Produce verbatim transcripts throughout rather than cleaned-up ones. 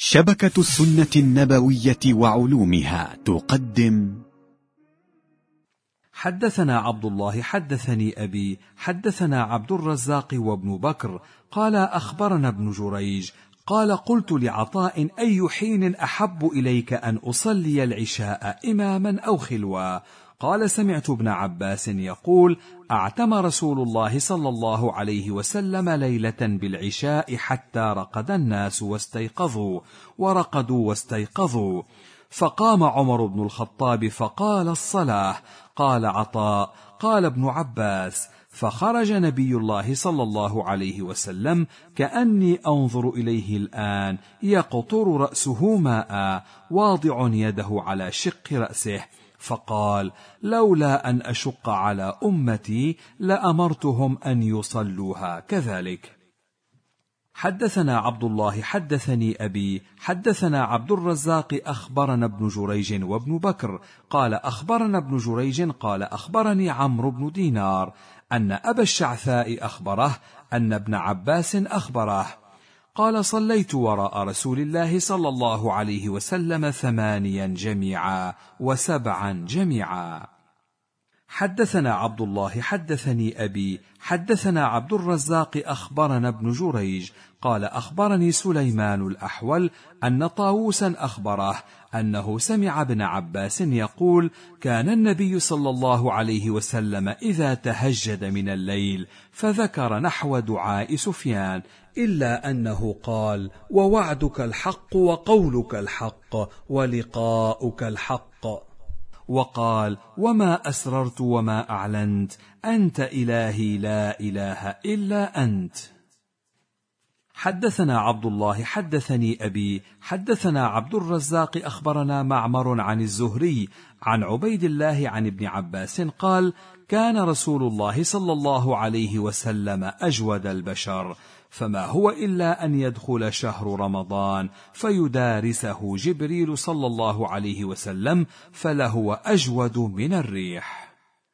شبكة السنة النبوية وعلومها تقدم. حدثنا عبد الله حدثني أبي حدثنا عبد الرزاق وابن بكر قال أخبرنا ابن جريج قال قلت لعطاء أي حين أحب إليك أن أصلي العشاء إماما أو خلوا؟ قال سمعت ابن عباس يقول أعتم رسول الله صلى الله عليه وسلم ليلة بالعشاء حتى رقد الناس واستيقظوا ورقدوا واستيقظوا، فقام عمر بن الخطاب فقال الصلاة. قال عطاء قال ابن عباس فخرج نبي الله صلى الله عليه وسلم كأني أنظر إليه الآن يقطر رأسه ماء واضع يده على شق رأسه، فقال لولا أن أشق على أمتي لأمرتهم أن يصلوها كذلك. حدثنا عبد الله حدثني أبي حدثنا عبد الرزاق أخبرنا ابن جريج وابن بكر قال أخبرنا ابن جريج قال أخبرني عمرو بن دينار أن أبا الشعثاء أخبره أن ابن عباس أخبره قال صليت وراء رسول الله صلى الله عليه وسلم ثمانيا جميعا وسبعا جميعا. حدثنا عبد الله حدثني أبي حدثنا عبد الرزاق أخبرنا ابن جريج قال أخبرني سليمان الأحول أن طاووسا أخبره أنه سمع ابن عباس يقول كان النبي صلى الله عليه وسلم إذا تهجد من الليل فذكر نحو دعاء سفيان إلا أنه قال ووعدك الحق وقولك الحق ولقاؤك الحق، وقال وما أسررت وما أعلنت أنت إلهي لا إله إلا أنت. حدثنا عبد الله حدثني أبي حدثنا عبد الرزاق أخبرنا معمر عن الزهري عن عبيد الله عن ابن عباس قال كان رسول الله صلى الله عليه وسلم أجود البشر، فما هو إلا أن يدخل شهر رمضان فيدارسه جبريل صلى الله عليه وسلم فلهو أجود من الريح.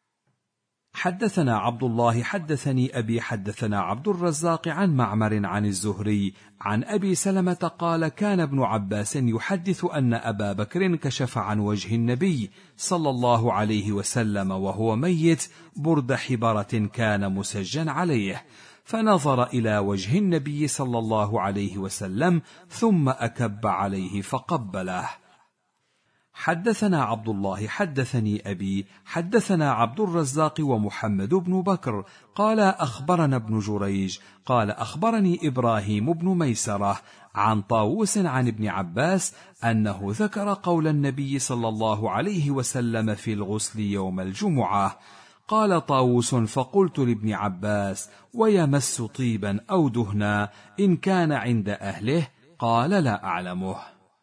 حدثنا عبد الله حدثني أبي حدثنا عبد الرزاق عن معمر عن الزهري عن أبي سلمة قال كان ابن عباس يحدث أن أبا بكر كشف عن وجه النبي صلى الله عليه وسلم وهو ميت برد حبرة كان مسجا عليه، فنظر إلى وجه النبي صلى الله عليه وسلم ثم أكب عليه فقبله. حدثنا عبد الله حدثني أبي حدثنا عبد الرزاق ومحمد بن بكر قال أخبرنا ابن جريج قال أخبرني إبراهيم بن ميسرة عن طاووس عن ابن عباس أنه ذكر قول النبي صلى الله عليه وسلم في الغسل يوم الجمعة. قال طاووس فقلت لابن عباس ويمس طيبا أو دهنا إن كان عند أهله؟ قال لا أعلمه.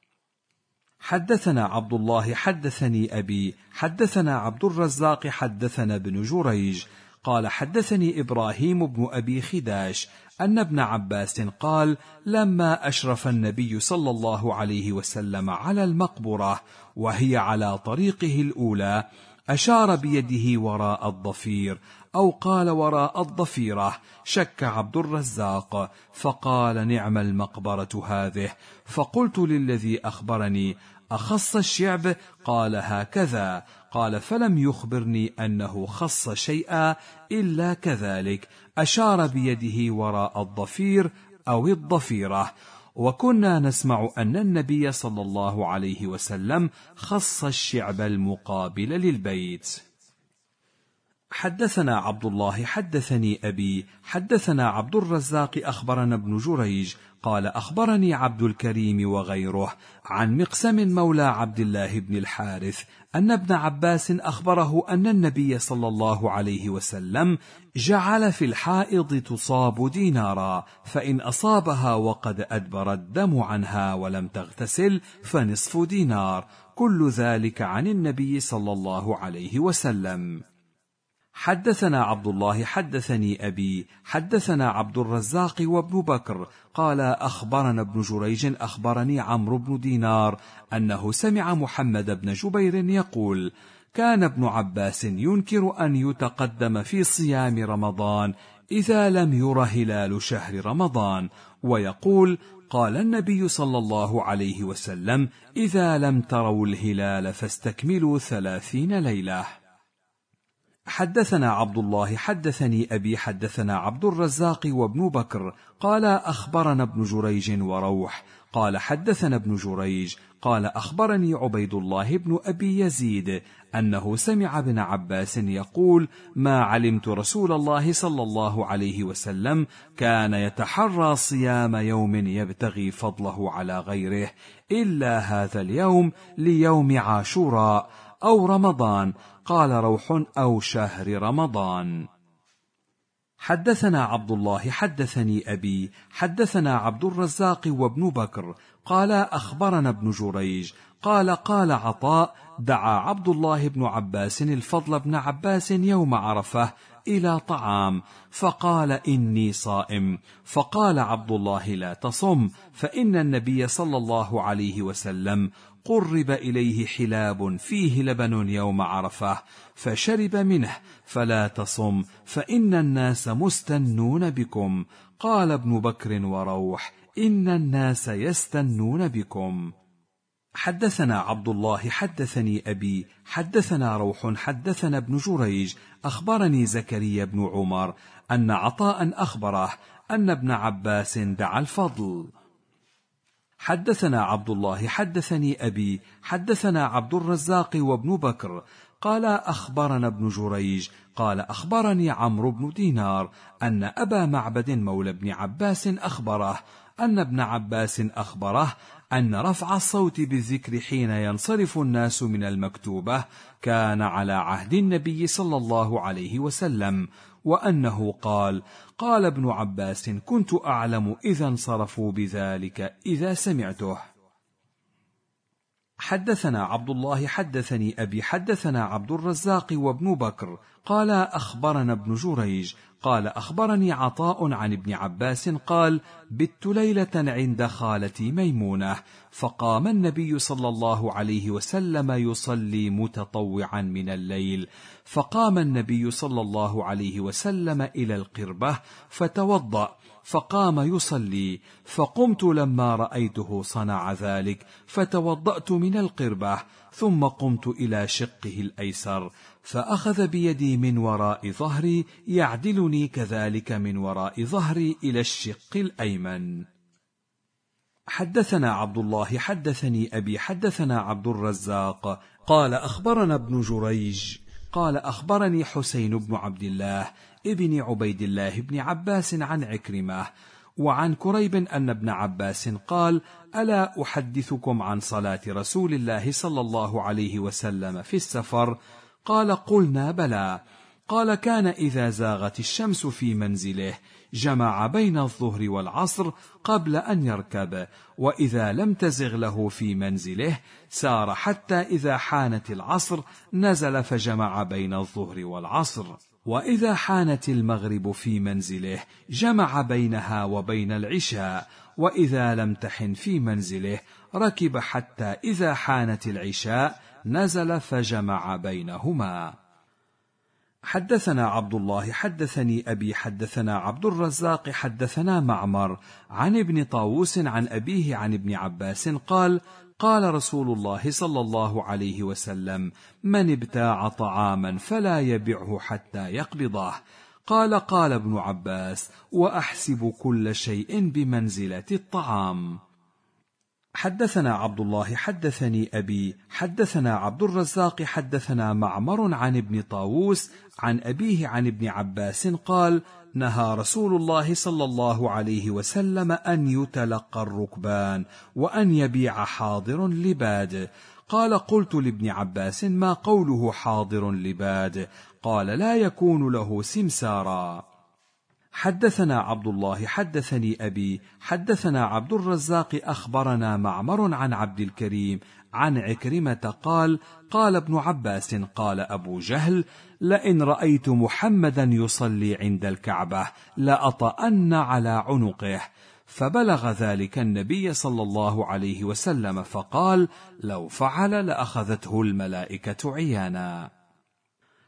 حدثنا عبد الله حدثني أبي حدثنا عبد الرزاق حدثنا ابن جريج قال حدثني إبراهيم بن أبي خداش أن ابن عباس قال لما أشرف النبي صلى الله عليه وسلم على المقبرة وهي على طريقه الأولى أشار بيده وراء الضفير أو قال وراء الضفيرة، شك عبد الرزاق فقال نعم المقبرة هذه، فقلت للذي أخبرني أخص الشعب؟ قال هكذا، قال فلم يخبرني أنه خص شيئا إلا كذلك، أشار بيده وراء الضفير أو الضفيرة، وكنا نسمع أن النبي صلى الله عليه وسلم خص الشعب المقابل للبيت. حدثنا عبد الله حدثني أبي حدثنا عبد الرزاق أخبرنا ابن جريج قال أخبرني عبد الكريم وغيره عن مقسم مولى عبد الله بن الحارث أن ابن عباس أخبره أن النبي صلى الله عليه وسلم جعل في الحائض تصاب دينارا، فإن أصابها وقد أدبر الدم عنها ولم تغتسل فنصف دينار، كل ذلك عن النبي صلى الله عليه وسلم. حدثنا عبد الله حدثني أبي حدثنا عبد الرزاق وابن بكر قال أخبرنا ابن جريج أخبرني عمرو بن دينار أنه سمع محمد بن جبير يقول كان ابن عباس ينكر أن يتقدم في صيام رمضان إذا لم ير هلال شهر رمضان، ويقول قال النبي صلى الله عليه وسلم: إذا لم تروا الهلال فاستكملوا ثلاثين ليلة. حدثنا عبد الله حدثني أبي حدثنا عبد الرزاق وابن بكر قال أخبرنا ابن جريج وروح قال حدثنا ابن جريج قال أخبرني عبيد الله بن أبي يزيد أنه سمع ابن عباس يقول: ما علمت رسول الله صلى الله عليه وسلم كان يتحرى صيام يوم يبتغي فضله على غيره إلا هذا اليوم ليوم عاشوراء أو رمضان. قال روح أو شهر رمضان. حدثنا عبد الله حدثني أبي حدثنا عبد الرزاق وابن بكر قال أخبرنا ابن جريج قال قال عطاء: دعا عبد الله بن عباس الفضل بن عباس يوم عرفة إلى طعام فقال: إني صائم. فقال عبد الله: لا تصم، فإن النبي صلى الله عليه وسلم قرب إليه حلاب فيه لبن يوم عرفة فشرب منه، فلا تصم فإن الناس مستنون بكم. قال ابن بكر وروح: إن الناس يستنون بكم. حدثنا عبد الله حدثني أبي حدثنا روح حدثنا ابن جريج أخبرني زكريا بن عمر أن عطاء أخبره أن ابن عباس دعا الفضل. حدثنا عبد الله حدثني أبي حدثنا عبد الرزاق وابن بكر قال أخبرنا ابن جريج قال أخبرني عمرو بن دينار أن أبا معبد مولى ابن عباس أخبره أن ابن عباس أخبره أن رفع الصوت بالذكر حين ينصرف الناس من المكتوبة كان على عهد النبي صلى الله عليه وسلم، وأنه قال: قال ابن عباس: كنت أعلم إذا انصرفوا بذلك إذا سمعته. حدثنا عبد الله حدثني أبي حدثنا عبد الرزاق وابن بكر قال أخبرنا ابن جريج قال أخبرني عطاء عن ابن عباس قال: بت ليلة عند خالتي ميمونة فقام النبي صلى الله عليه وسلم يصلي متطوعا من الليل، فقام النبي صلى الله عليه وسلم إلى القربة فتوضأ فقام يصلي، فقمت لما رأيته صنع ذلك فتوضأت من القربة، ثم قمت إلى شقه الأيسر فأخذ بيدي من وراء ظهري يعدلني كذلك من وراء ظهري إلى الشق الأيمن. حدثنا عبد الله حدثني أبي حدثنا عبد الرزاق قال أخبرنا ابن جريج قال أخبرني حسين بن عبد الله ابن عبيد الله بن عباس عن عكرمة وعن كريب أن ابن عباس قال: ألا أحدثكم عن صلاة رسول الله صلى الله عليه وسلم في السفر؟ قال: قلنا بلى. قال: كان إذا زاغت الشمس في منزله جمع بين الظهر والعصر قبل أن يركب، وإذا لم تزغ له في منزله سار حتى إذا حانت العصر نزل فجمع بين الظهر والعصر، وإذا حانت المغرب في منزله جمع بينها وبين العشاء، وإذا لم تحن في منزله ركب حتى إذا حانت العشاء نزل فجمع بينهما. حدثنا عبد الله حدثني أبي حدثنا عبد الرزاق حدثنا معمر عن ابن طاووس عن أبيه عن ابن عباس قال: قال رسول الله صلى الله عليه وسلم: من ابتاع طعاما فلا يبعه حتى يقبضه. قال: قال ابن عباس: وأحسب كل شيء بمنزلة الطعام. حدثنا عبد الله حدثني أبي حدثنا عبد الرزاق حدثنا معمر عن ابن طاووس عن أبيه عن ابن عباس قال: نهى رسول الله صلى الله عليه وسلم أن يتلقى الركبان وأن يبيع حاضر لباد. قال: قلت لابن عباس: ما قوله حاضر لباد؟ قال: لا يكون له سمسارا. حدثنا عبد الله حدثني أبي حدثنا عبد الرزاق أخبرنا معمر عن عبد الكريم عن عكرمة قال: قال ابن عباس: قال أبو جهل: لئن رأيت محمدا يصلي عند الكعبة لأطأن على عنقه. فبلغ ذلك النبي صلى الله عليه وسلم فقال: لو فعل لأخذته الملائكة عيانا.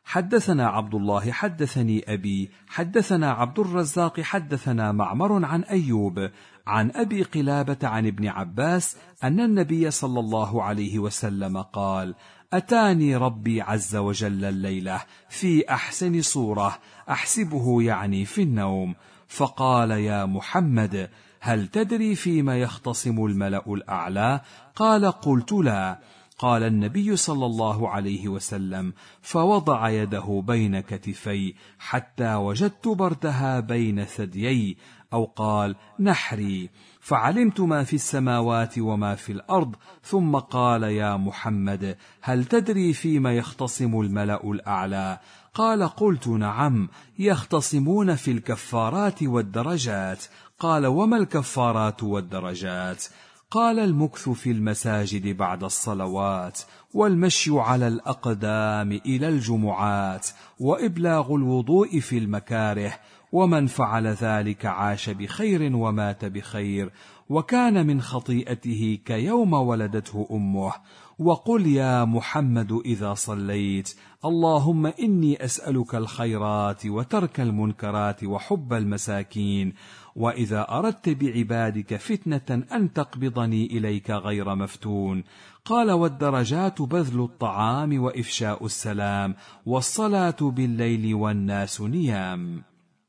حدثنا عبد الله حدثني أبي حدثنا عبد الرزاق حدثنا معمر عن أيوب عن أبي قلابة عن ابن عباس أن النبي صلى الله عليه وسلم قال: أتاني ربي عز وجل الليلة في أحسن صورة أحسبه يعني في النوم، فقال: يا محمد، هل تدري فيما يختصم الملأ الأعلى؟ قال: قلت لا. قال النبي صلى الله عليه وسلم: فوضع يده بين كتفي حتى وجدت بردها بين ثديي، أو قال نحري، فعلمت ما في السماوات وما في الأرض، ثم قال: يا محمد، هل تدري فيما يختصم الملأ الأعلى؟ قال: قلت نعم، يختصمون في الكفارات والدرجات. قال: وما الكفارات والدرجات؟ قال: المكث في المساجد بعد الصلوات، والمشي على الأقدام إلى الجمعات، وإبلاغ الوضوء في المكاره، ومن فعل ذلك عاش بخير ومات بخير، وكان من خطيئته كيوم ولدته أمه. وقل يا محمد إذا صليت: اللهم إني أسألك الخيرات وترك المنكرات وحب المساكين، وإذا أردت بعبادك فتنة أن تقبضني إليك غير مفتون. قال: والدرجات بذل الطعام وإفشاء السلام، والصلاة بالليل والناس نيام.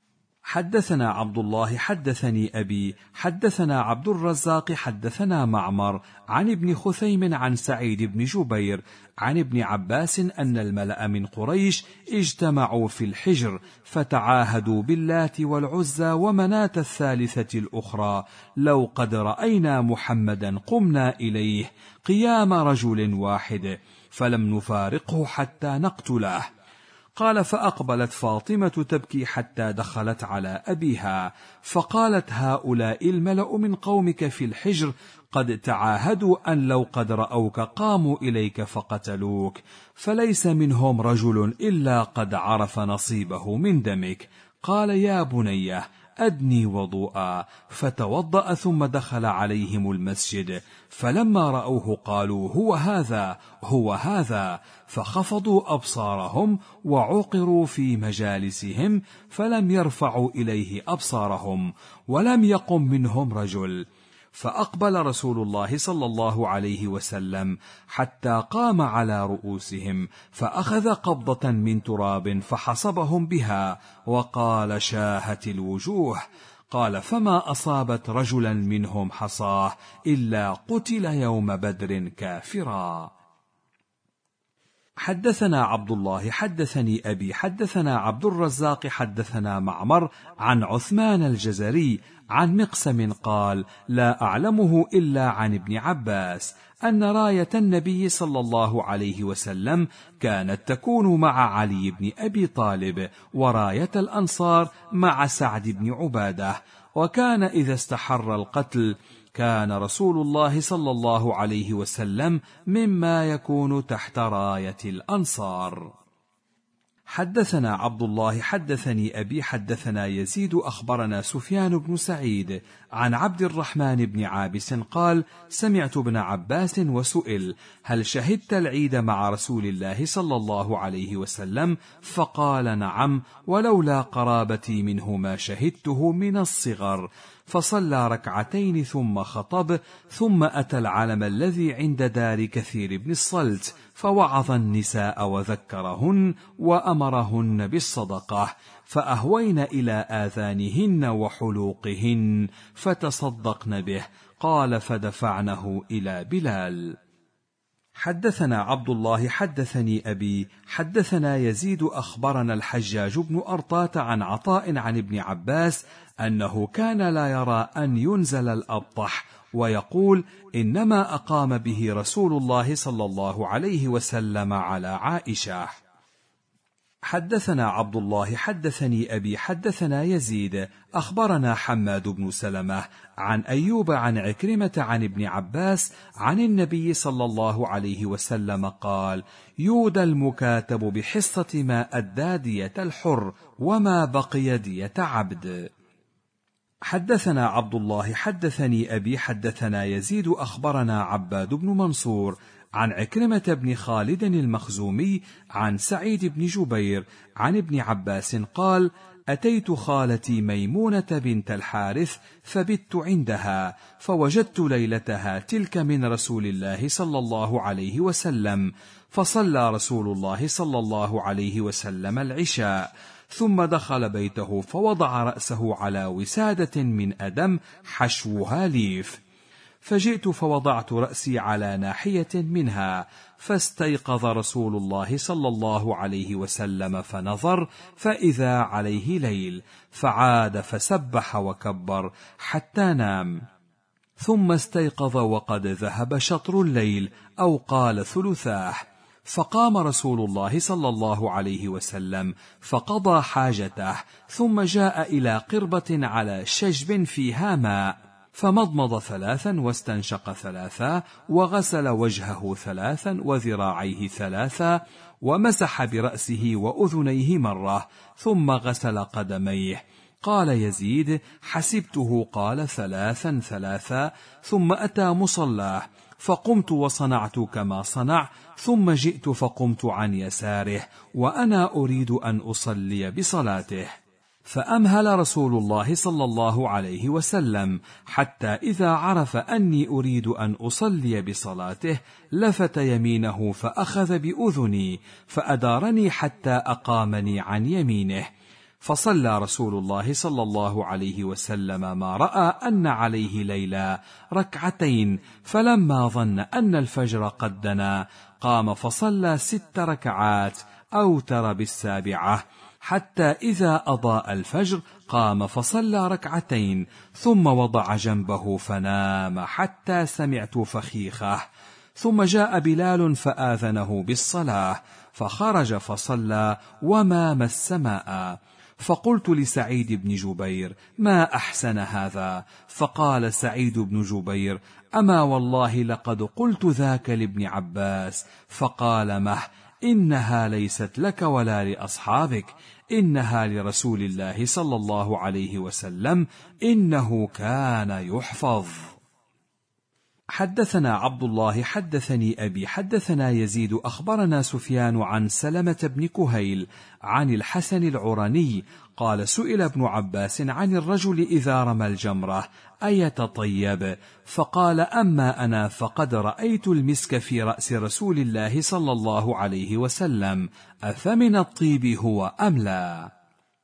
حدثنا عبد الله حدثني أبي حدثنا عبد الرزاق حدثنا معمر عن ابن خثيم عن سعيد بن جبير عن ابن عباس أن الملأ من قريش اجتمعوا في الحجر فتعاهدوا باللات والعزى ومناة الثالثة الأخرى: لو قد رأينا محمدا قمنا إليه قيام رجل واحد، فلم نفارقه حتى نقتله. قال: فأقبلت فاطمة تبكي حتى دخلت على أبيها، فقالت: هؤلاء الملأ من قومك في الحجر قد تعاهدوا أن لو قد رأوك قاموا إليك فقتلوك، فليس منهم رجل إلا قد عرف نصيبه من دمك. قال: يا بنيه، أدني وضوءا، فتوضأ ثم دخل عليهم المسجد، فلما رأوه قالوا: هو هذا هو هذا، فخفضوا أبصارهم وعقروا في مجالسهم، فلم يرفعوا إليه أبصارهم، ولم يقم منهم رجل. فأقبل رسول الله صلى الله عليه وسلم حتى قام على رؤوسهم، فأخذ قبضة من تراب فحصبهم بها، وقال: شاهت الوجوه. قال: فما أصابت رجلا منهم حصاه إلا قتل يوم بدر كافرا. حدثنا عبد الله حدثني أبي حدثنا عبد الرزاق حدثنا معمر عن عثمان الجزري عن مقسم قال: لا أعلمه إلا عن ابن عباس أن راية النبي صلى الله عليه وسلم كانت تكون مع علي بن أبي طالب، وراية الأنصار مع سعد بن عبادة، وكان إذا استحر القتل كان رسول الله صلى الله عليه وسلم مما يكون تحت راية الأنصار. حدثنا عبد الله حدثني أبي حدثنا يزيد أخبرنا سفيان بن سعيد عن عبد الرحمن بن عابس قال: سمعت ابن عباس وسئل: هل شهدت العيد مع رسول الله صلى الله عليه وسلم؟ فقال: نعم، ولولا قرابتي منه ما شهدته من الصغر. فصلى ركعتين ثم خطب، ثم أتى العلم الذي عند دار كثير بن الصلت، فوعظ النساء وذكرهن وأمرهن بالصدقة، فأهوين إلى آذانهن وحلوقهن فتصدقن به. قال: فدفعنه إلى بلال. حدثنا عبد الله حدثني أبي حدثنا يزيد أخبرنا الحجاج بن أرطاة عن عطاء عن ابن عباس أنه كان لا يرى أن ينزل الأبطح، ويقول: إنما أقام به رسول الله صلى الله عليه وسلم على عائشة. حدثنا عبد الله حدثني أبي حدثنا يزيد أخبرنا حماد بن سلمة عن أيوب عن عكرمة عن ابن عباس عن النبي صلى الله عليه وسلم قال: يودى المكاتب بحصة ما أدى دية الحر وما بقي دية عبد. حدثنا عبد الله حدثني أبي حدثنا يزيد أخبرنا عباد بن منصور عن عكرمة بن خالد المخزومي عن سعيد بن جبير عن ابن عباس قال: أتيت خالتي ميمونة بنت الحارث فبت عندها، فوجدت ليلتها تلك من رسول الله صلى الله عليه وسلم، فصلى رسول الله صلى الله عليه وسلم العشاء، ثم دخل بيته فوضع رأسه على وسادة من أدم حشوها ليف، فجئت فوضعت رأسي على ناحية منها، فاستيقظ رسول الله صلى الله عليه وسلم فنظر فإذا عليه ليل، فعاد فسبح وكبر حتى نام، ثم استيقظ وقد ذهب شطر الليل أو قال ثلثاه، فقام رسول الله صلى الله عليه وسلم فقضى حاجته، ثم جاء إلى قربة على شجب فيها ماء، فمضمض ثلاثا واستنشق ثلاثا، وغسل وجهه ثلاثا وذراعيه ثلاثا، ومسح برأسه وأذنيه مرة، ثم غسل قدميه. قال يزيد: حسبته قال ثلاثا ثلاثا، ثم أتى مصلاه، فقمت وصنعت كما صنع، ثم جئت فقمت عن يساره وأنا أريد أن أصلي بصلاته، فأمهل رسول الله صلى الله عليه وسلم حتى إذا عرف أني أريد أن أصلي بصلاته لفت يمينه فأخذ بأذني فأدارني حتى أقامني عن يمينه، فصلى رسول الله صلى الله عليه وسلم ما رأى أن عليه ليلا ركعتين، فلما ظن أن الفجر قد دنا قام فصلى ست ركعات أوتر بالسابعة، حتى إذا أضاء الفجر قام فصلى ركعتين، ثم وضع جنبه فنام حتى سمعت فخيخه، ثم جاء بلال فآذنه بالصلاة، فخرج فصلى وما مس ماء، فقلت لسعيد بن جبير: ما أحسن هذا؟ فقال سعيد بن جبير: أما والله لقد قلت ذاك لابن عباس، فقال: مه، إنها ليست لك ولا لأصحابك، إنها لرسول الله صلى الله عليه وسلم، إنه كان يحفظ. حدثنا عبد الله حدثني أبي حدثنا يزيد أخبرنا سفيان عن سلمة بن كهيل عن الحسن العرني قال: سئل ابن عباس عن الرجل إذا رمى الجمرة أيتطيب؟ فقال: أما أنا فقد رأيت المسك في رأس رسول الله صلى الله عليه وسلم، أفمن الطيب هو أم لا؟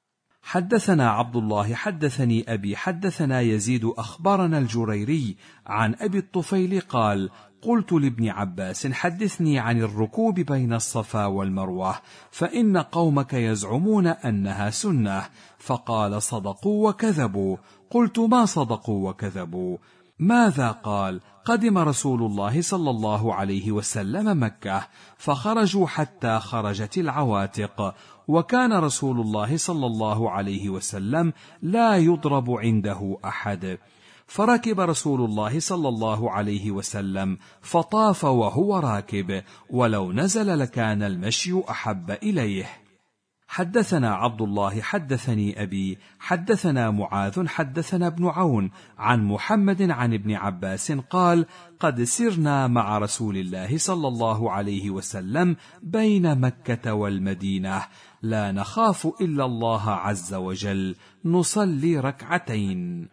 حدثنا عبد الله حدثني أبي حدثنا يزيد أخبرنا الجريري عن أبي الطفيل قال: قلت لابن عباس: حدثني عن الركوب بين الصفا والمروة، فإن قومك يزعمون أنها سنة. فقال: صدقوا وكذبوا. قلت: ما صدقوا وكذبوا؟ ماذا قال؟ قدم رسول الله صلى الله عليه وسلم مكة، فخرجوا حتى خرجت العواتق، وكان رسول الله صلى الله عليه وسلم لا يضرب عنده أحد، فركب رسول الله صلى الله عليه وسلم فطاف وهو راكب، ولو نزل لكان المشي أحب إليه. حدثنا عبد الله حدثني أبي حدثنا معاذ حدثنا ابن عون عن محمد عن ابن عباس قال: قد سرنا مع رسول الله صلى الله عليه وسلم بين مكة والمدينة، لا نخاف إلا الله عز وجل، نصلي ركعتين.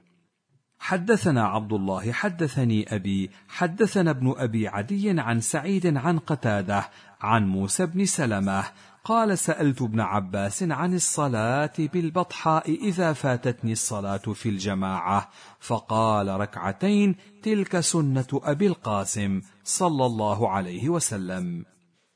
حدثنا عبد الله حدثني أبي حدثنا ابن أبي عدي عن سعيد عن قتادة عن موسى بن سلمة قال: سألت ابن عباس عن الصلاة بالبطحاء إذا فاتتني الصلاة في الجماعة، فقال: ركعتين، تلك سنة أبي القاسم صلى الله عليه وسلم.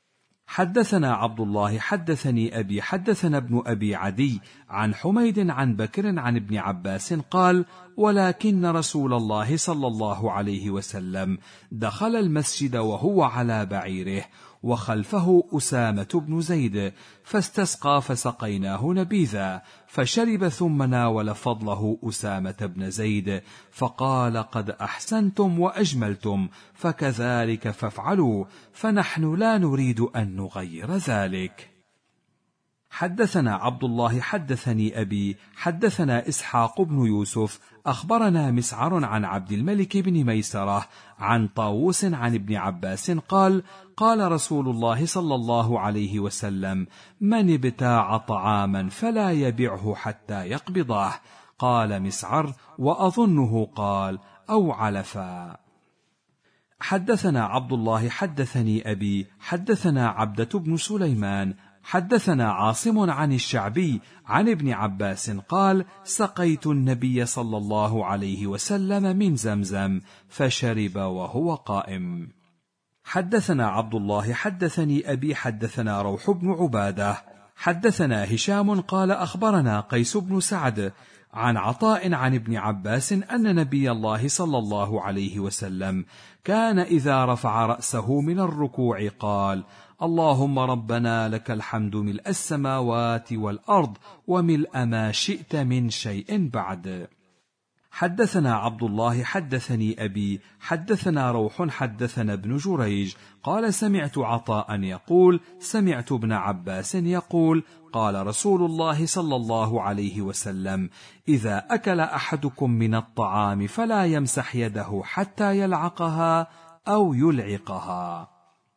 حدثنا عبد الله حدثني أبي حدثنا ابن أبي عدي عن حميد عن بكر عن ابن عباس قال: ولكن رسول الله صلى الله عليه وسلم دخل المسجد وهو على بعيره، وخلفه أسامة بن زيد، فاستسقى فسقيناه نبيذا، فشرب ثم ناول فضله أسامة بن زيد، فقال: قد أحسنتم وأجملتم، فكذلك فافعلوا، فنحن لا نريد أن نغير ذلك. حدثنا عبد الله حدثني أبي حدثنا إسحاق بن يوسف أخبرنا مسعر عن عبد الملك بن ميسرة عن طاووس عن ابن عباس قال: قال رسول الله صلى الله عليه وسلم: من ابتاع طعاما فلا يبعه حتى يقبضه. قال مسعر: وأظنه قال: أو علفا. حدثنا عبد الله حدثني أبي حدثنا عبدة بن سليمان حدثنا عاصم عن الشعبي عن ابن عباس قال: سقيت النبي صلى الله عليه وسلم من زمزم فشرب وهو قائم. حدثنا عبد الله حدثني أبي حدثنا روح بن عبادة حدثنا هشام قال: أخبرنا قيس بن سعد عن عطاء عن ابن عباس أن نبي الله صلى الله عليه وسلم كان إذا رفع رأسه من الركوع قال: اللهم ربنا لك الحمد ملء السماوات والأرض وملء ما شئت من شيء بعد. حدثنا عبد الله حدثني أبي حدثنا روح حدثنا ابن جريج قال: سمعت عطاء يقول: سمعت ابن عباس يقول: قال رسول الله صلى الله عليه وسلم: إذا أكل أحدكم من الطعام فلا يمسح يده حتى يلعقها أو يلعقها.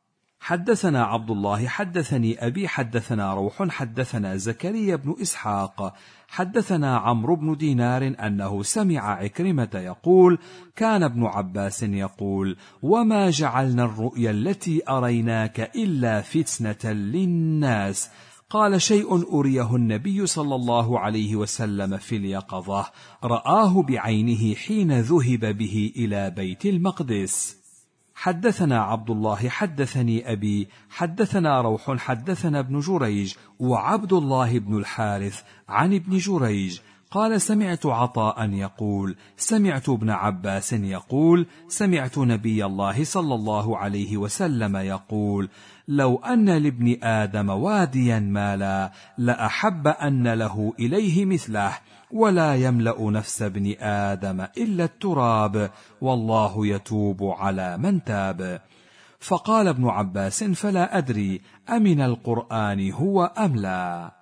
حدثنا عبد الله حدثني أبي حدثنا روح حدثنا زكريا بن إسحاق حدثنا عمرو بن دينار أنه سمع عكرمة يقول: كان ابن عباس يقول: وما جعلنا الرؤيا التي أريناك إلا فتنة للناس. قال: شيء أريه النبي صلى الله عليه وسلم في اليقظة رآه بعينه حين ذهب به إلى بيت المقدس. حدثنا عبد الله حدثني أبي حدثنا روح حدثنا ابن جريج وعبد الله بن الحارث عن ابن جريج قال: سمعت عطاء يقول: سمعت ابن عباس يقول: سمعت نبي الله صلى الله عليه وسلم يقول: لو أن لابن آدم واديا مالا لأحب أن له إليه مثله، ولا يملأ نفس ابن آدم إلا التراب، والله يتوب على من تاب. فقال ابن عباس: فلا أدري أمن القرآن هو أم لا.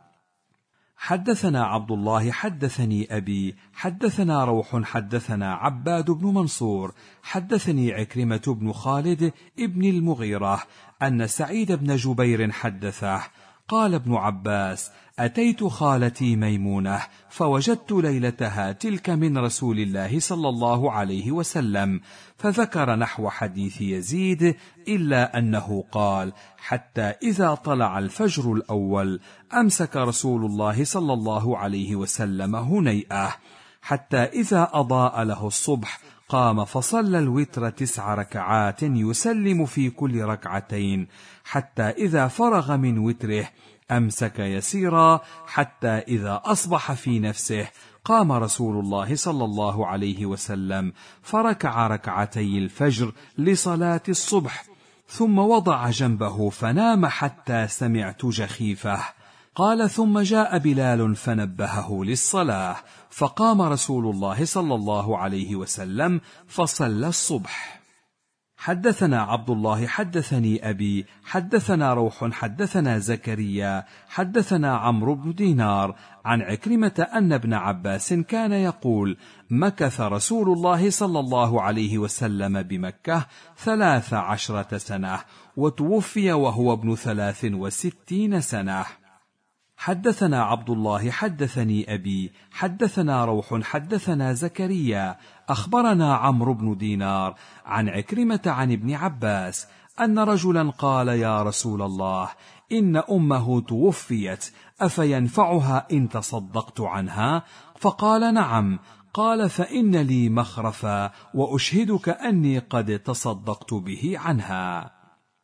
حدثنا عبد الله حدثني أبي حدثنا روح حدثنا عباد بن منصور حدثني عكرمة بن خالد ابن المغيرة أن سعيد بن جبير حدثه قال ابن عباس: أتيت خالتي ميمونة فوجدت ليلتها تلك من رسول الله صلى الله عليه وسلم، فذكر نحو حديث يزيد إلا أنه قال: حتى إذا طلع الفجر الأول أمسك رسول الله صلى الله عليه وسلم هنيئة، حتى إذا أضاء له الصبح قام فصلى الوتر تسع ركعات يسلم في كل ركعتين، حتى إذا فرغ من وتره أمسك يسيرا، حتى إذا أصبح في نفسه قام رسول الله صلى الله عليه وسلم فركع ركعتي الفجر لصلاة الصبح، ثم وضع جنبه فنام حتى سمعت جخيفه. قال: ثم جاء بلال فنبهه للصلاة، فقام رسول الله صلى الله عليه وسلم فصلى الصبح. حدثنا عبد الله حدثني أبي حدثنا روح حدثنا زكريا حدثنا عمرو بن دينار عن عكرمة أن ابن عباس كان يقول: مكث رسول الله صلى الله عليه وسلم بمكة ثلاث عشرة سنة، وتوفي وهو ابن ثلاث وستين سنة. حدثنا عبد الله حدثني أبي حدثنا روح حدثنا زكريا أخبرنا عمرو بن دينار عن عكرمة عن ابن عباس أن رجلا قال: يا رسول الله، إن أمه توفيت، أفينفعها إن تصدقت عنها؟ فقال: نعم. قال: فإن لي مخرفا وأشهدك أني قد تصدقت به عنها.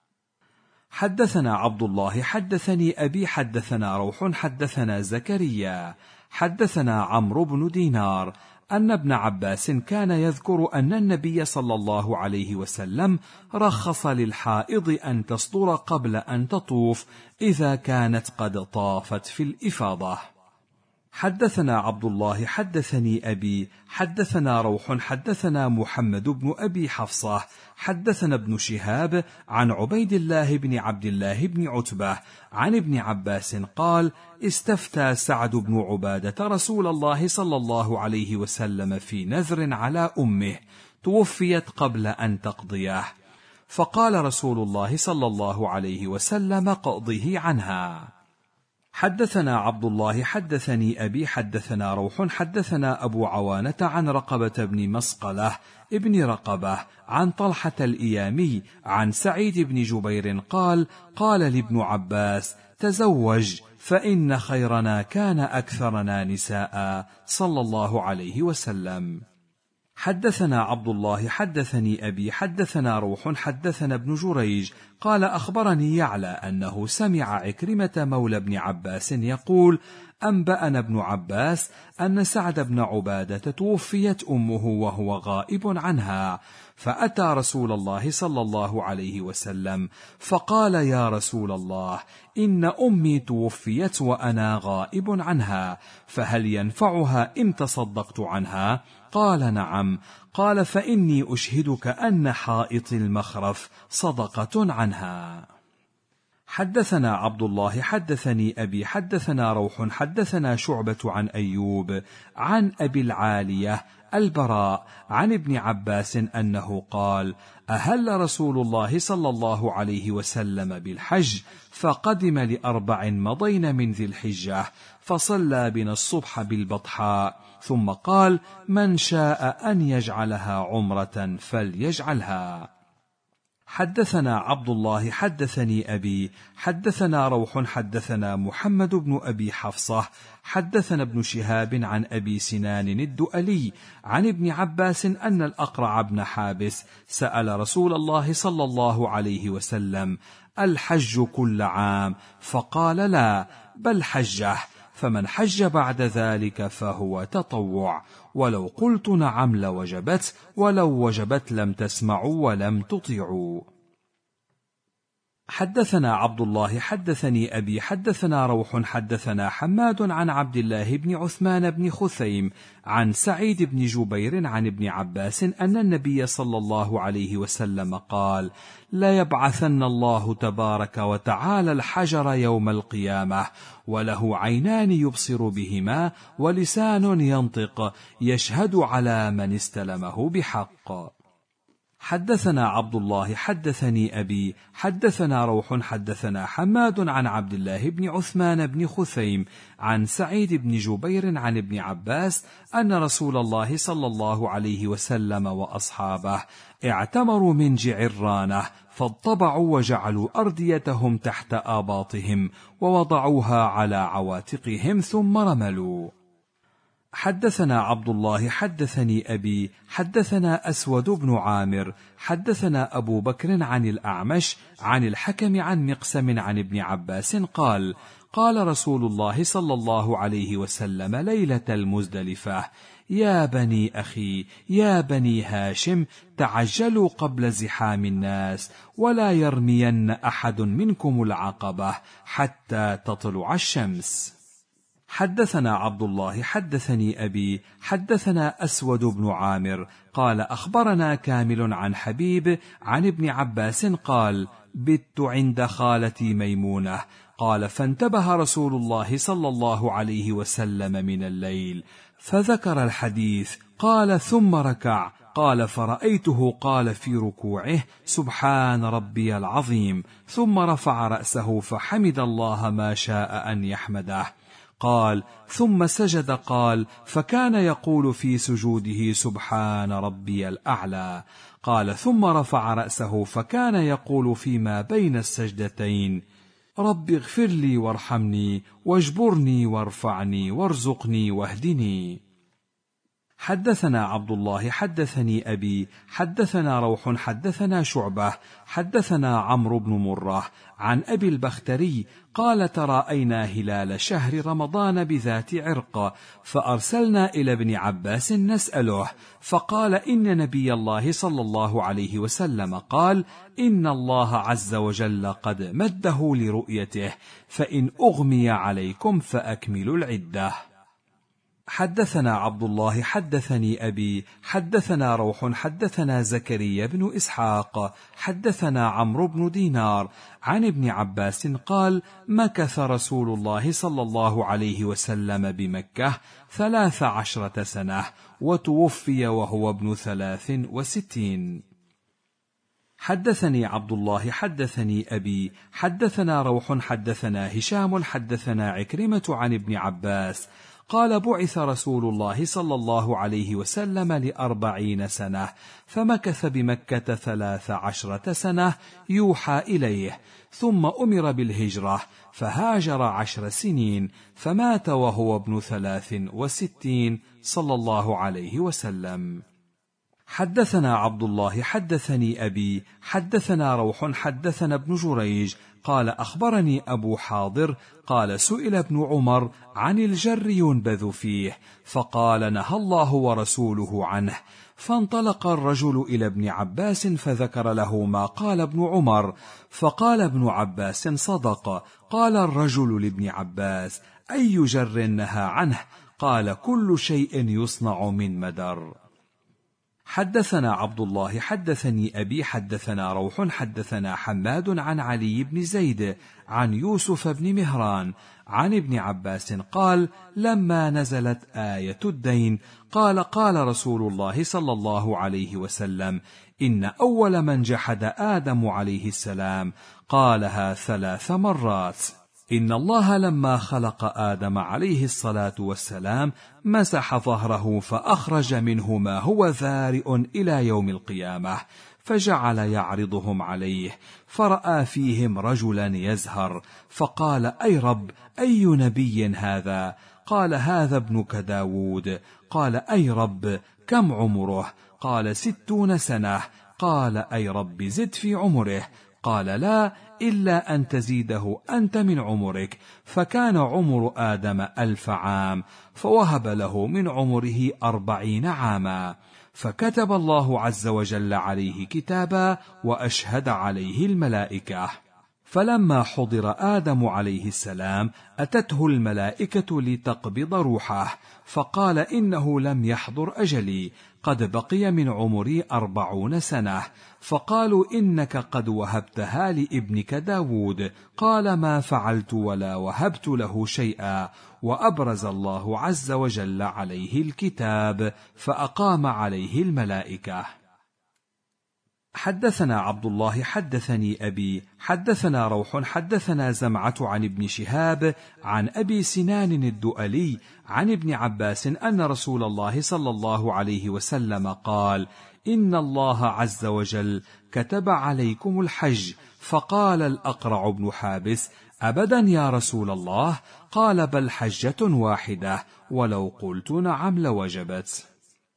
حدثنا عبد الله حدثني أبي حدثنا روح حدثنا زكريا حدثنا عمرو بن دينار أن ابن عباس كان يذكر أن النبي صلى الله عليه وسلم رخص للحائض أن تصدر قبل أن تطوف إذا كانت قد طافت في الإفاضة. حدثنا عبد الله حدثني أبي حدثنا روح حدثنا محمد بن أبي حفصة حدثنا ابن شهاب عن عبيد الله بن عبد الله بن عتبة عن ابن عباس قال: استفتى سعد بن عبادة رسول الله صلى الله عليه وسلم في نذر على أمه توفيت قبل أن تقضيه، فقال رسول الله صلى الله عليه وسلم: قضه عنها. حدثنا عبد الله حدثني أبي حدثنا روح حدثنا أبو عوانة عن رقبة بن مسقلة ابن رقبة عن طلحة الإيامي عن سعيد بن جبير قال: قال لابن عباس: تزوج فإن خيرنا كان أكثرنا نساء صلى الله عليه وسلم. حدثنا عبد الله حدثني أبي حدثنا روح حدثنا ابن جريج قال: أخبرني يعلى أنه سمع عكرمة مولى ابن عباس يقول: أنبأنا ابن عباس أن سعد بن عبادة توفيت أمه وهو غائب عنها، فأتى رسول الله صلى الله عليه وسلم فقال: يا رسول الله، إن أمي توفيت وأنا غائب عنها، فهل ينفعها إن تصدقت عنها؟ قال: نعم. قال: فإني أشهدك أن حائط المخرف صدقة عنها. حدثنا عبد الله حدثني أبي حدثنا روح حدثنا شعبة عن أيوب عن أبي العالية البراء عن ابن عباس أنه قال: أهل رسول الله صلى الله عليه وسلم بالحج، فقدم لأربع مضين من ذي الحجة، فصلى بنا الصبح بالبطحاء، ثم قال: من شاء أن يجعلها عمرة فليجعلها. حدثنا عبد الله حدثني أبي حدثنا روح حدثنا محمد بن أبي حفصة حدثنا ابن شهاب عن أبي سنان الدؤلي عن ابن عباس أن الأقرع بن حابس سأل رسول الله صلى الله عليه وسلم: الحج كل عام؟ فقال: لا، بل حجه، فمن حج بعد ذلك فهو تطوع، ولو قلت نعم لوجبت، ولو وجبت لم تسمعوا ولم تطيعوا. حدثنا عبد الله حدثني أبي حدثنا روح حدثنا حماد عن عبد الله بن عثمان بن خثيم عن سعيد بن جبير عن ابن عباس أن النبي صلى الله عليه وسلم قال: لا يبعثن الله تبارك وتعالى الحجر يوم القيامة، وله عينان يبصر بهما ولسان ينطق، يشهد على من استلمه بحق. حدثنا عبد الله حدثني أبي حدثنا روح حدثنا حماد عن عبد الله بن عثمان بن خثيم عن سعيد بن جبير عن ابن عباس أن رسول الله صلى الله عليه وسلم وأصحابه اعتمروا من جعرانة، فاضطبعوا وجعلوا أرديتهم تحت آباطهم ووضعوها على عواتقهم ثم رملوا. حدثنا عبد الله حدثني أبي حدثنا أسود بن عامر حدثنا أبو بكر عن الأعمش عن الحكم عن مقسم عن ابن عباس قال: قال رسول الله صلى الله عليه وسلم ليلة المزدلفة: يا بني أخي، يا بني هاشم، تعجلوا قبل زحام الناس، ولا يرمين أحد منكم العقبة حتى تطلع الشمس. حدثنا عبد الله حدثني أبي حدثنا أسود بن عامر قال: أخبرنا كامل عن حبيب عن ابن عباس قال: بت عند خالتي ميمونة. قال: فانتبه رسول الله صلى الله عليه وسلم من الليل فذكر الحديث، قال: ثم ركع. قال: فرأيته قال في ركوعه: سبحان ربي العظيم، ثم رفع رأسه فحمد الله ما شاء أن يحمده. قال: ثم سجد. قال: فكان يقول في سجوده: سبحان ربي الأعلى. قال: ثم رفع رأسه فكان يقول فيما بين السجدتين: رب اغفر لي وارحمني واجبرني وارفعني وارزقني واهدني. حدثنا عبد الله حدثني أبي حدثنا روح حدثنا شعبة حدثنا عمرو بن مرة عن أبي البختري قال: تراءينا هلال شهر رمضان بذات عرق، فأرسلنا إلى ابن عباس نسأله، فقال: إن نبي الله صلى الله عليه وسلم قال: إن الله عز وجل قد مده لرؤيته، فإن أغمي عليكم فأكملوا العدة. حدثنا عبد الله حدثني أبي حدثنا روح حدثنا زكريا بن إسحاق حدثنا عمرو بن دينار عن ابن عباس قال: مكث رسول الله صلى الله عليه وسلم بمكة ثلاث عشرة سنة، وتوفي وهو ابن ثلاث وستين. حدثني عبد الله حدثني أبي حدثنا روح حدثنا هشام حدثنا عكرمة عن ابن عباس قال: بعث رسول الله صلى الله عليه وسلم لأربعين سنة، فمكث بمكة ثلاث عشرة سنة يوحى إليه، ثم أمر بالهجرة فهاجر عشر سنين، فمات وهو ابن ثلاث وستين صلى الله عليه وسلم. حدثنا عبد الله حدثني أبي حدثنا روح حدثنا ابن جريج قال: أخبرني أبو حاضر قال: سئل ابن عمر عن الجر ينبذ فيه، فقال: نهى الله ورسوله عنه. فانطلق الرجل إلى ابن عباس فذكر له ما قال ابن عمر، فقال ابن عباس: صدق. قال الرجل لابن عباس: أي جر نهى عنه؟ قال: كل شيء يصنع من مدر. حدثنا عبد الله حدثني أبي حدثنا روح حدثنا حماد عن علي بن زيد عن يوسف بن مهران عن ابن عباس قال: لما نزلت آية الدين قال: قال رسول الله صلى الله عليه وسلم: إن أول من جحد آدم عليه السلام قالها ثلاث مرات. إن الله لما خلق آدم عليه الصلاة والسلام مسح ظهره فأخرج منه ما هو ذارئ إلى يوم القيامة، فجعل يعرضهم عليه، فرأى فيهم رجلا يزهر، فقال: أي رب، أي نبي هذا؟ قال: هذا ابنك داود. قال: أي رب، كم عمره؟ قال: ستون سنة. قال: أي رب، زد في عمره. قال: لا، إلا أن تزيده أنت من عمرك. فكان عمر آدم ألف عام، فوهب له من عمره أربعين عاما، فكتب الله عز وجل عليه كتابا وأشهد عليه الملائكة. فلما حضر آدم عليه السلام أتته الملائكة لتقبض روحه، فقال: إنه لم يحضر أجلي، قد بقي من عمري أربعون سنة. فقالوا: إنك قد وهبتها لابنك داود. قال: ما فعلت ولا وهبت له شيئا. وأبرز الله عز وجل عليه الكتاب، فأقام عليه الملائكة. حدثنا عبد الله حدثني أبي حدثنا روح حدثنا زمعة عن ابن شهاب عن أبي سنان الدؤلي عن ابن عباس أن رسول الله صلى الله عليه وسلم قال: إن الله عز وجل كتب عليكم الحج. فقال الأقرع بن حابس: أبدا يا رسول الله؟ قال: بل حجة واحدة، ولو قلت نعم لوجبت.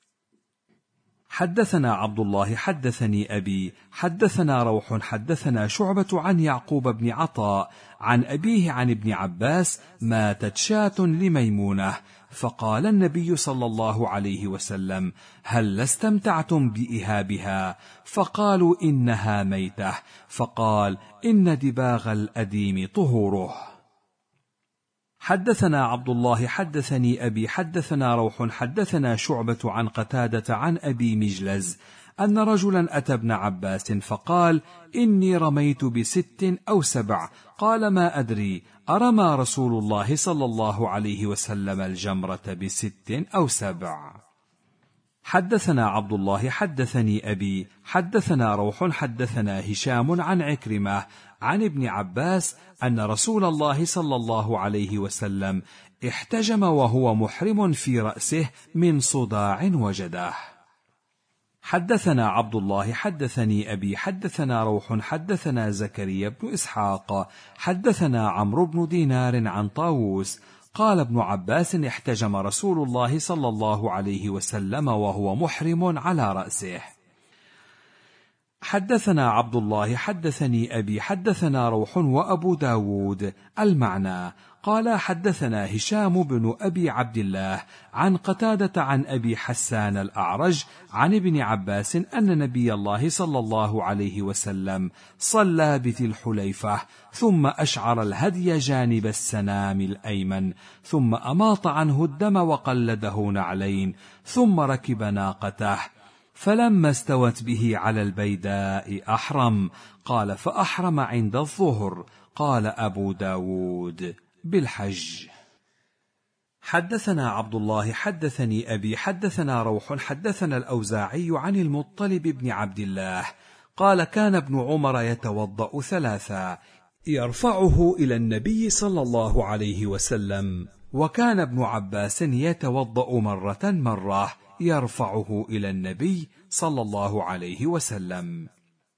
حدثنا عبد الله حدثني أبي حدثنا روح حدثنا شعبة عن يعقوب بن عطاء عن أبيه عن ابن عباس: ماتت شاة لميمونة، فقال النبي صلى الله عليه وسلم: هل استمتعتم بإهابها؟ فقالوا: إنها ميتة. فقال: إن دباغ الأديم طهوره. حدثنا عبد الله حدثني أبي حدثنا روح حدثنا شعبة عن قتادة عن أبي مجلز أن رجلا أتى ابن عباس فقال: إني رميت بست أو سبع. قال: ما أدري، أرمى رسول الله صلى الله عليه وسلم الجمرة بست أو سبع. حدثنا عبد الله حدثني أبي حدثنا روح حدثنا هشام عن عكرمة عن ابن عباس أن رسول الله صلى الله عليه وسلم احتجم وهو محرم في رأسه من صداع وجده. حدثنا عبد الله حدثني أبي حدثنا روح حدثنا زكريا بن إسحاق حدثنا عمرو بن دينار عن طاووس قال: ابن عباس احتجم رسول الله صلى الله عليه وسلم وهو محرم على رأسه. حدثنا عبد الله حدثني أبي حدثنا روح وأبو داود المعنى. قال حدثنا هشام بن أبي عبد الله عن قتادة عن أبي حسان الأعرج عن ابن عباس أن نبي الله صلى الله عليه وسلم صلى بذي الحليفة ثم أشعر الهدي جانب السنام الأيمن ثم أماط عنه الدم وقلده نعلين ثم ركب ناقته فلما استوت به على البيداء أحرم. قال فأحرم عند الظهر. قال أبو داود بالحج. حدثنا عبد الله حدثني أبي حدثنا روح حدثنا الأوزاعي عن المطلب بن عبد الله قال كان ابن عمر يتوضأ ثلاثا يرفعه إلى النبي صلى الله عليه وسلم، وكان ابن عباس يتوضأ مرة مرة يرفعه إلى النبي صلى الله عليه وسلم.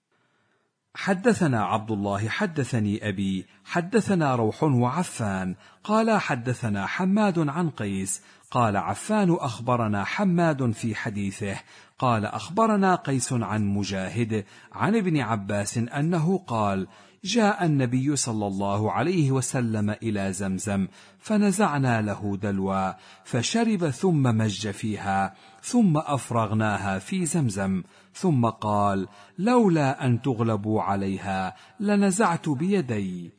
حدثنا عبد الله حدثني أبي حدثنا روح وعفان قال حدثنا حماد عن قيس قال عفان أخبرنا حماد في حديثه قال أخبرنا قيس عن مجاهد عن ابن عباس أنه قال جاء النبي صلى الله عليه وسلم إلى زمزم فنزعنا له دلوا فشرب ثم مج فيها ثم أفرغناها في زمزم ثم قال لولا أن تغلبوا عليها لنزعت بيدي.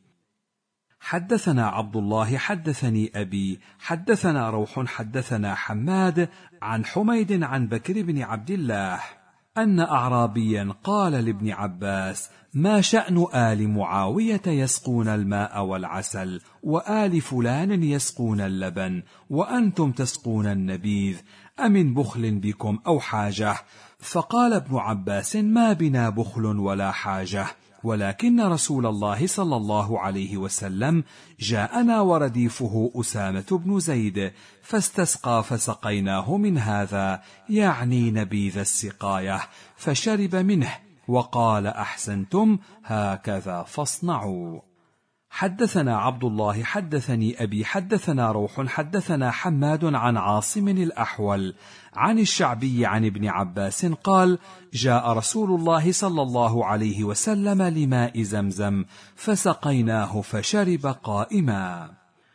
حدثنا عبد الله حدثني أبي حدثنا روح حدثنا حماد عن حميد عن بكر بن عبد الله أن أعرابيا قال لابن عباس ما شأن آل معاوية يسقون الماء والعسل وآل فلان يسقون اللبن وأنتم تسقون النبيذ أمن بخل بكم أو حاجة؟ فقال ابن عباس ما بنا بخل ولا حاجة، ولكن رسول الله صلى الله عليه وسلم جاءنا ورديفه أسامة بن زيد فاستسقى فسقيناه من هذا يعني نبيذ السقاية فشرب منه وقال أحسنتم هكذا فاصنعوا. حدثنا عبد الله حدثني أبي حدثنا روح حدثنا حماد عن عاصم الأحول عن الشعبي عن ابن عباس قال جاء رسول الله صلى الله عليه وسلم لماء زمزم فسقيناه فشرب قائما.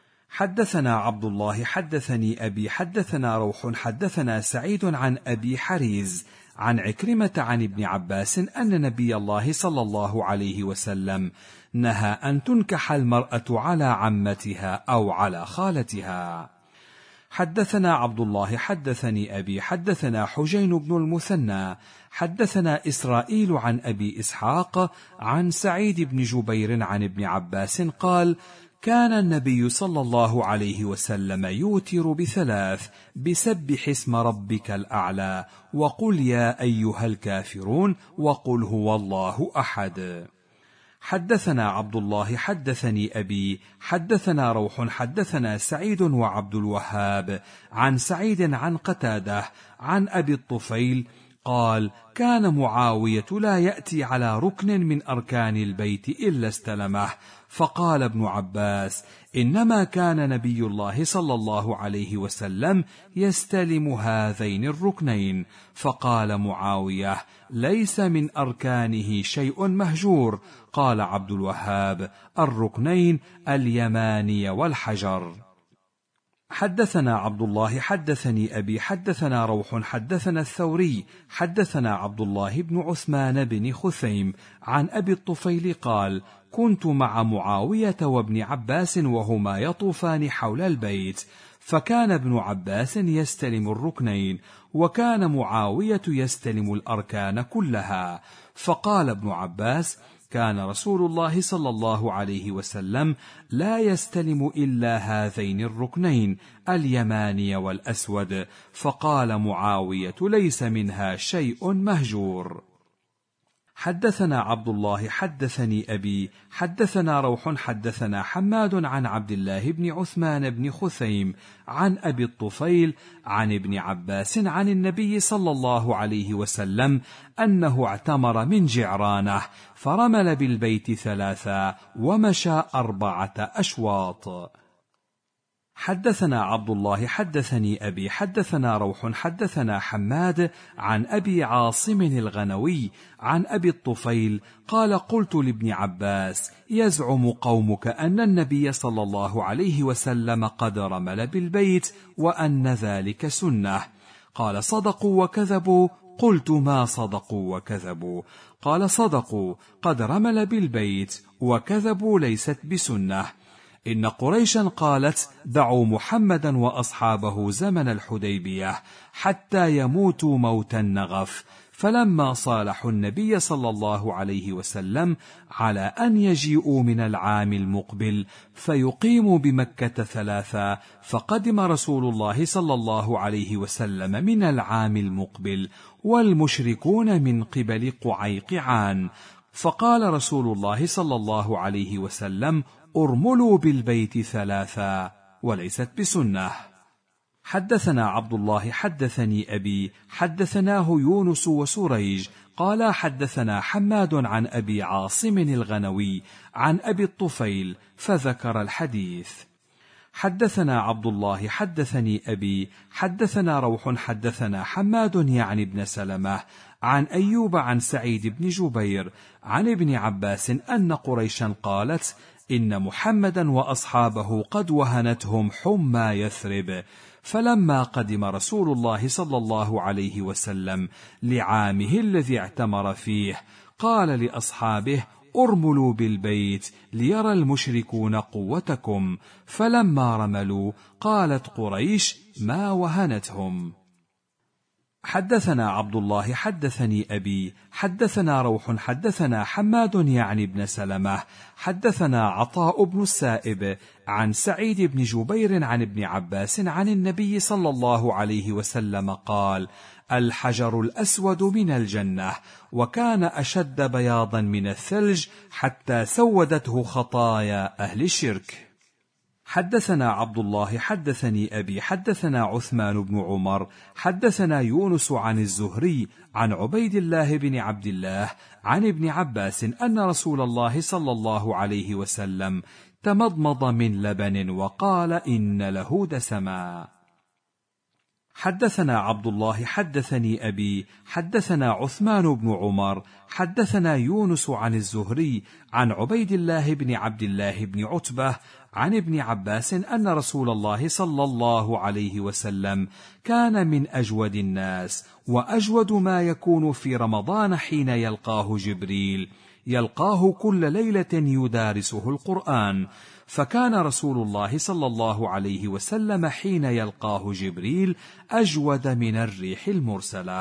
حدثنا عبد الله حدثني أبي حدثنا روح حدثنا سعيد عن أبي حريز عن عكرمة عن ابن عباس أن نبي الله صلى الله عليه وسلم نهى أن تنكح المرأة على عمتها أو على خالتها. حدثنا عبد الله حدثني أبي حدثنا حجين بن المثنى حدثنا إسرائيل عن أبي إسحاق عن سعيد بن جبير عن ابن عباس قال كان النبي صلى الله عليه وسلم يوتر بثلاث بسبح اسم ربك الأعلى وقل يا أيها الكافرون وقل هو الله أحد. حدثنا عبد الله حدثني أبي حدثنا روح حدثنا سعيد وعبد الوهاب عن سعيد عن قتادة عن أبي الطفيل قال كان معاوية لا يأتي على ركن من أركان البيت إلا استلمه. فقال ابن عباس إنما كان نبي الله صلى الله عليه وسلم يستلم هذين الركنين. فقال معاوية ليس من أركانه شيء مهجور. قال عبد الوهاب الركنين اليماني والحجر. حدثنا عبد الله حدثني أبي حدثنا روح حدثنا الثوري حدثنا عبد الله بن عثمان بن خثيم عن أبي الطفيل قال كنت مع معاوية وابن عباس وهما يطوفان حول البيت فكان ابن عباس يستلم الركنين وكان معاوية يستلم الأركان كلها. فقال ابن عباس كان رسول الله صلى الله عليه وسلم لا يستلم إلا هذين الركنين اليماني والأسود. فقال معاوية ليس منها شيء مهجور. حدثنا عبد الله حدثني أبي حدثنا روح حدثنا حماد عن عبد الله بن عثمان بن خثيم عن أبي الطفيل عن ابن عباس عن النبي صلى الله عليه وسلم أنه اعتمر من جعرانه فرمل بالبيت ثلاثا ومشى أربعة أشواط. حدثنا عبد الله حدثني أبي حدثنا روح حدثنا حماد عن أبي عاصم الغنوي عن أبي الطفيل قال قلت لابن عباس يزعم قومك أن النبي صلى الله عليه وسلم قد رمل بالبيت وأن ذلك سنة. قال صدقوا وكذبوا. قلت ما صدقوا وكذبوا؟ قال صدقوا قد رمل بالبيت، وكذبوا ليست بسنة. إن قريشا قالت دعوا محمدا وأصحابه زمن الحديبية حتى يموتوا موت النغف، فلما صالحوا النبي صلى الله عليه وسلم على أن يجيئوا من العام المقبل فيقيموا بمكة ثلاثة، فقدم رسول الله صلى الله عليه وسلم من العام المقبل والمشركون من قبل قعيقعان، فقال رسول الله صلى الله عليه وسلم ارملوا بالبيت ثلاثا وليست بسنة. حدثنا عبد الله حدثني أبي حدثناه يونس وسريج قال حدثنا حماد عن أبي عاصم الغنوي عن أبي الطفيل فذكر الحديث. حدثنا عبد الله حدثني أبي حدثنا روح حدثنا حماد يعني ابن سلمة عن أيوب عن سعيد بن جبير عن ابن عباس أن قريشا قالت إن محمدا وأصحابه قد وهنتهم حمى يثرب، فلما قدم رسول الله صلى الله عليه وسلم لعامه الذي اعتمر فيه قال لأصحابه ارملوا بالبيت ليرى المشركون قوتكم، فلما رملوا قالت قريش ما وهنتهم. حدثنا عبد الله حدثني أبي حدثنا روح حدثنا حماد يعني ابن سلمة حدثنا عطاء بن السائب عن سعيد بن جبير عن ابن عباس عن النبي صلى الله عليه وسلم قال الحجر الأسود من الجنة، وكان أشد بياضا من الثلج حتى سودته خطايا أهل الشرك. حدثنا عبد الله حدثني أبي حدثنا عثمان بن عمر حدثنا يونس عن الزهري عن عبيد الله بن عبد الله عن ابن عباس أن رسول الله صلى الله عليه وسلم تمضمض من لبن وقال إن له دسما. حدثنا عبد الله حدثني أبي حدثنا عثمان بن عمر حدثنا يونس عن الزهري عن عبيد الله بن عبد الله بن عتبة عن ابن عباس أن رسول الله صلى الله عليه وسلم كان من أجود الناس، وأجود ما يكون في رمضان حين يلقاه جبريل، يلقاه كل ليلة يدارسه القرآن، فكان رسول الله صلى الله عليه وسلم حين يلقاه جبريل أجود من الريح المرسلة.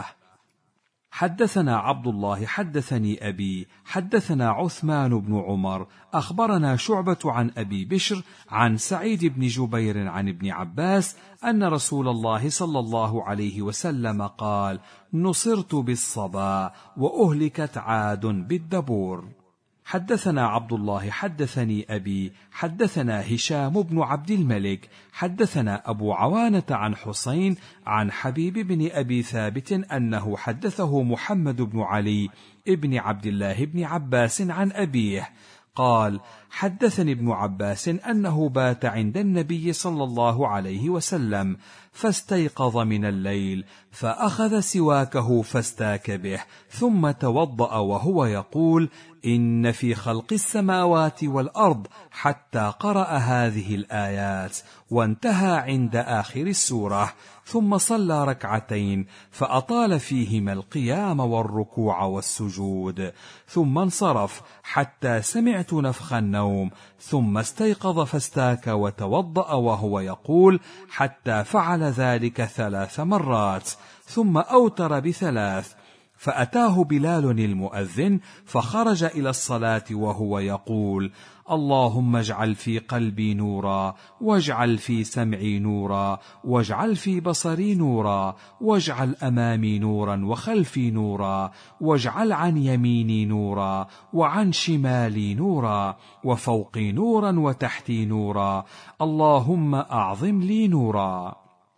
حدثنا عبد الله حدثني أبي حدثنا عثمان بن عمر أخبرنا شعبة عن أبي بشر عن سعيد بن جبير عن ابن عباس أن رسول الله صلى الله عليه وسلم قال نصرت بالصبا وأهلكت عاد بالدبور. حدثنا عبد الله حدثني أبي حدثنا هشام بن عبد الملك حدثنا أبو عوانة عن حسين عن حبيب بن أبي ثابت أنه حدثه محمد بن علي ابن عبد الله بن عباس عن أبيه قال حدثني ابن عباس أنه بات عند النبي صلى الله عليه وسلم فاستيقظ من الليل فأخذ سواكه فاستاك به ثم توضأ وهو يقول إن في خلق السماوات والأرض حتى قرأ هذه الآيات وانتهى عند آخر السورة، ثم صلى ركعتين فأطال فيهما القيام والركوع والسجود، ثم انصرف حتى سمعت نفخ النوم، ثم استيقظ فاستاك وتوضأ وهو يقول حتى فعل ذلك ثلاث مرات، ثم أوتر بثلاث، فأتاه بلال المؤذن فخرج إلى الصلاة وهو يقول اللهم اجعل في قلبي نورا، واجعل في سمعي نورا، واجعل في بصري نورا، واجعل أمامي نورا وخلفي نورا، واجعل عن يميني نورا وعن شمالي نورا، وفوقي نورا وتحتي نورا، اللهم أعظم لي نورا.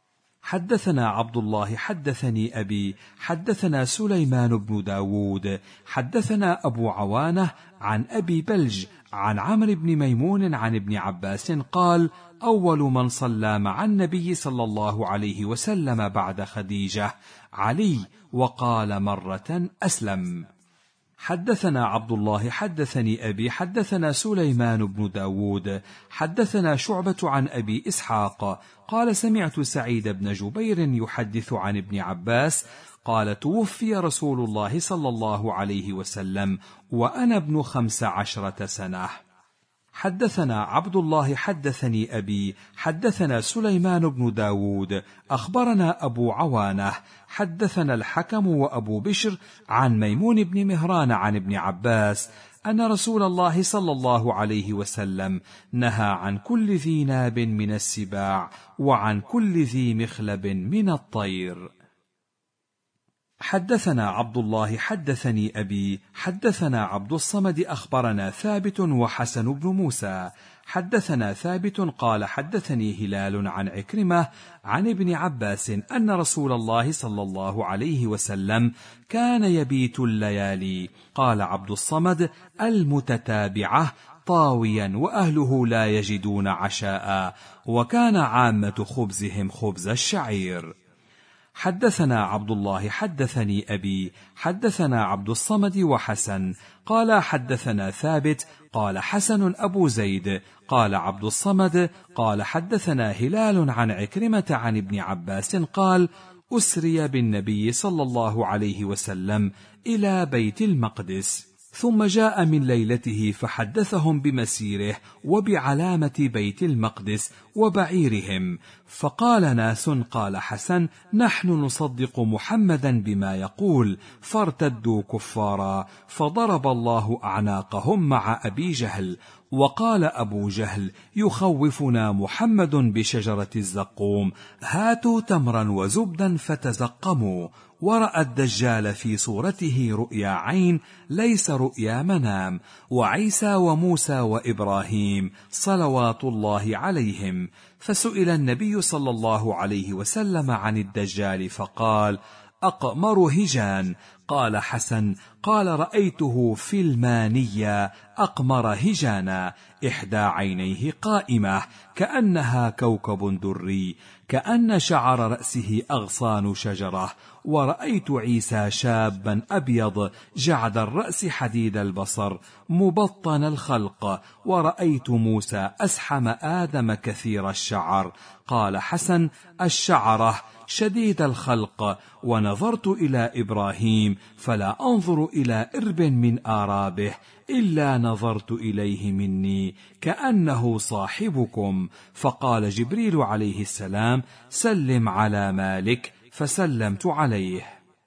حدثنا عبد الله حدثني أبي حدثنا سليمان بن داود حدثنا أبو عوانة عن أبي بلج عن عمرو بن ميمون عن ابن عباس قال: أول من صلى مع النبي صلى الله عليه وسلم بعد خديجة علي، وقال مرة أسلم. حدثنا عبد الله حدثني أبي حدثنا سليمان بن داود حدثنا شعبة عن أبي إسحاق قال: سمعت سعيد بن جبير يحدث عن ابن عباس قال: توفي رسول الله صلى الله عليه وسلم وأنا ابن خمس عشرة سنة. حدثنا عبد الله حدثني أبي حدثنا سليمان بن داود أخبرنا أبو عوانة حدثنا الحكم وأبو بشر عن ميمون بن مهران عن ابن عباس أن رسول الله صلى الله عليه وسلم نهى عن كل ذي ناب من السباع وعن كل ذي مخلب من الطير. حدثنا عبد الله حدثني أبي حدثنا عبد الصمد أخبرنا ثابت وحسن بن موسى حدثنا ثابت قال: حدثني هلال عن عكرمة عن ابن عباس أن رسول الله صلى الله عليه وسلم كان يبيت الليالي. قال عبد الصمد: المتتابعة طاويا وأهله لا يجدون عشاء، وكان عامة خبزهم خبز الشعير. حدثنا عبد الله حدثني أبي حدثنا عبد الصمد وحسن قال: حدثنا ثابت قال حسن أبو زيد قال عبد الصمد قال: حدثنا هلال عن عكرمة عن ابن عباس قال: أسري بالنبي صلى الله عليه وسلم إلى بيت المقدس، ثم جاء من ليلته فحدثهم بمسيره وبعلامة بيت المقدس وبعيرهم، فقال ناس: قال حسن: نحن نصدق محمدا بما يقول، فارتدوا كفارا، فضرب الله أعناقهم مع أبي جهل. وقال أبو جهل: يخوفنا محمد بشجرة الزقوم، هاتوا تمرا وزبدا فتزقموا. ورأى الدجال في صورته رؤيا عين ليس رؤيا منام، وعيسى وموسى وإبراهيم صلوات الله عليهم. فسئل النبي صلى الله عليه وسلم عن الدجال فقال: أقمر هجان. قال حسن: قال: رأيته في المانية أقمر هجانا، إحدى عينيه قائمة كأنها كوكب دري، كأن شعر رأسه أغصان شجرة. ورأيت عيسى شابا أبيض جعد الرأس حديد البصر مبطن الخلق. ورأيت موسى أسحم آدم كثير الشعر. قال حسن: الشعرة شديد الخلق. ونظرت إلى إبراهيم فلا أنظر إلى إرب من آرابه إلا نظرت إليه مني كأنه صاحبكم. فقال جبريل عليه السلام: سلم على مالك، فسلمت عليه.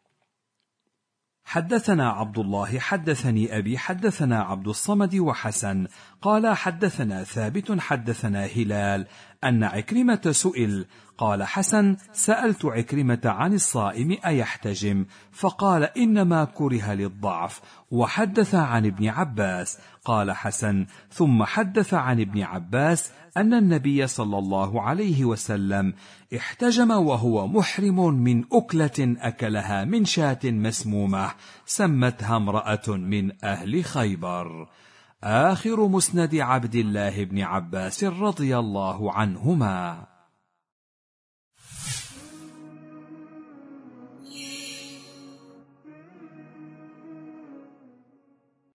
حدثنا عبد الله حدثني أبي حدثنا عبد الصمد وحسن قال: حدثنا ثابت حدثنا هلال أن عكرمة سئل. قال حسن: سألت عكرمة عن الصائم أيحتجم؟ فقال: إنما كره للضعف. وحدث عن ابن عباس. قال حسن: ثم حدث عن ابن عباس أن النبي صلى الله عليه وسلم احتجم وهو محرم من أكلة أكلها من شاة مسمومة سمتها امرأة من أهل خيبر. آخر مسند عبد الله بن عباس رضي الله عنهما.